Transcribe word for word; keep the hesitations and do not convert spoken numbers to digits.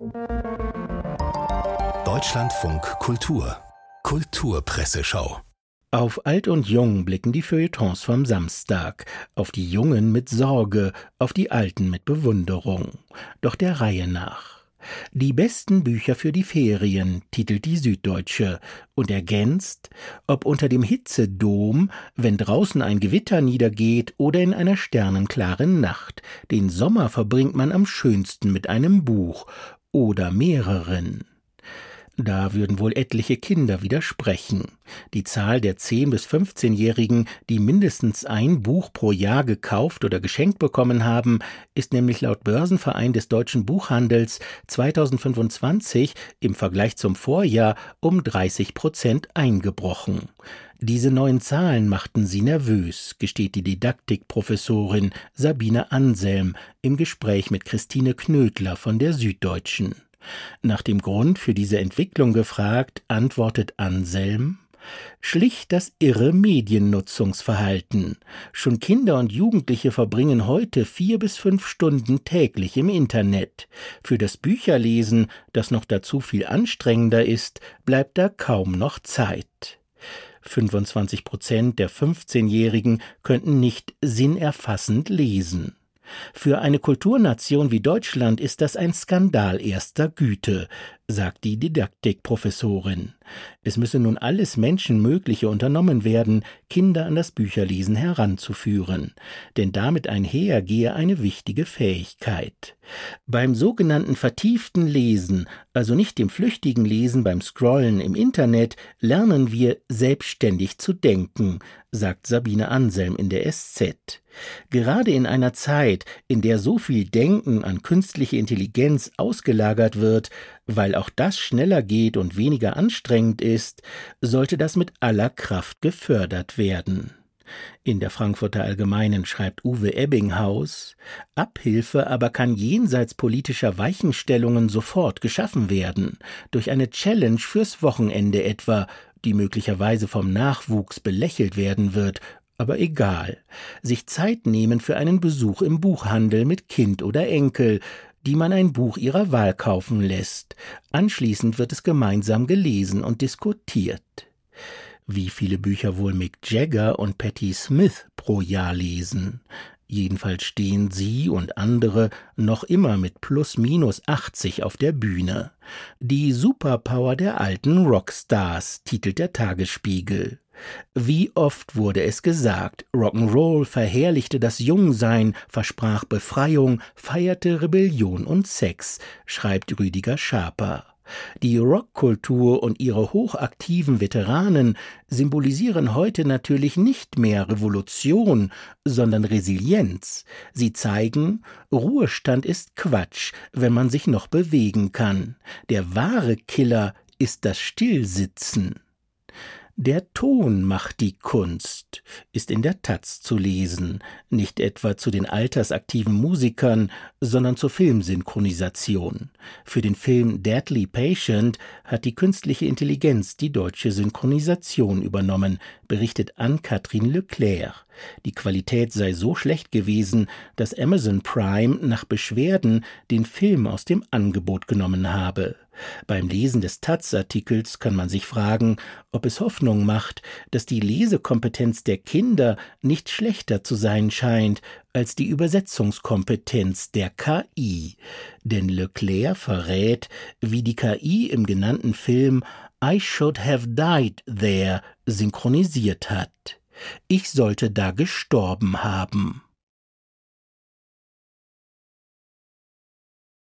Deutschlandfunk Kultur Kulturpresseschau. Auf Alt und Jung blicken die Feuilletons vom Samstag, auf die Jungen mit Sorge, auf die Alten mit Bewunderung. Doch der Reihe nach. Die besten Bücher für die Ferien, titelt die Süddeutsche und ergänzt, ob unter dem Hitzedom, wenn draußen ein Gewitter niedergeht oder in einer sternenklaren Nacht. Den Sommer verbringt man am schönsten mit einem Buch oder mehreren. Da würden wohl etliche Kinder widersprechen. Die Zahl der zehn- bis fünfzehnjährigen, die mindestens ein Buch pro Jahr gekauft oder geschenkt bekommen haben, ist nämlich laut Börsenverein des deutschen Buchhandels zweitausendfünfundzwanzig im Vergleich zum Vorjahr um dreißig Prozent eingebrochen. Diese neuen Zahlen machten sie nervös, gesteht die Didaktikprofessorin Sabine Anselm im Gespräch mit Christine Knödler von der Süddeutschen. Nach dem Grund für diese Entwicklung gefragt, antwortet Anselm: Schlicht das irre Mediennutzungsverhalten. Schon Kinder und Jugendliche verbringen heute vier bis fünf Stunden täglich im Internet. Für das Bücherlesen, das noch dazu viel anstrengender ist, bleibt da kaum noch Zeit. fünfundzwanzig Prozent der fünfzehnjährigen könnten nicht sinnerfassend lesen. Für eine Kulturnation wie Deutschland ist das ein Skandal erster Güte, sagt die Didaktikprofessorin. Es müsse nun alles Menschenmögliche unternommen werden, Kinder an das Bücherlesen heranzuführen, denn damit einher gehe eine wichtige Fähigkeit. Beim sogenannten vertieften Lesen, also nicht dem flüchtigen Lesen beim Scrollen im Internet, lernen wir selbstständig zu denken, sagt Sabine Anselm in der S Z. Gerade in einer Zeit, in der so viel Denken an künstliche Intelligenz ausgelagert wird, weil auch das schneller geht und weniger anstrengend ist, sollte das mit aller Kraft gefördert werden. In der Frankfurter Allgemeinen schreibt Uwe Ebbinghaus: Abhilfe aber kann jenseits politischer Weichenstellungen sofort geschaffen werden, durch eine Challenge fürs Wochenende etwa, die möglicherweise vom Nachwuchs belächelt werden wird, aber egal. Sich Zeit nehmen für einen Besuch im Buchhandel mit Kind oder Enkel, die man ein Buch ihrer Wahl kaufen lässt. Anschließend wird es gemeinsam gelesen und diskutiert. Wie viele Bücher wohl Mick Jagger und Patti Smith pro Jahr lesen? Jedenfalls stehen sie und andere noch immer mit plus minus achtzig auf der Bühne. Die Superpower der alten Rockstars, titelt der Tagesspiegel. Wie oft wurde es gesagt, Rock'n'Roll verherrlichte das Jungsein, versprach Befreiung, feierte Rebellion und Sex, schreibt Rüdiger Schaper. Die Rockkultur und ihre hochaktiven Veteranen symbolisieren heute natürlich nicht mehr Revolution, sondern Resilienz. Sie zeigen, Ruhestand ist Quatsch, wenn man sich noch bewegen kann. Der wahre Killer ist das Stillsitzen. Der Ton macht die Kunst, ist in der Taz zu lesen, nicht etwa zu den altersaktiven Musikern, sondern zur Filmsynchronisation. Für den Film Deadly Patient hat die künstliche Intelligenz die deutsche Synchronisation übernommen, berichtet Anne-Kathrin Leclerc. Die Qualität sei so schlecht gewesen, dass Amazon Prime nach Beschwerden den Film aus dem Angebot genommen habe. Beim Lesen des Taz-Artikels kann man sich fragen, ob es Hoffnung macht, dass die Lesekompetenz der Kinder nicht schlechter zu sein scheint als die Übersetzungskompetenz der K I. Denn Leclerc verrät, wie die K I im genannten Film I Should Have Died There synchronisiert hat. Ich sollte da gestorben haben.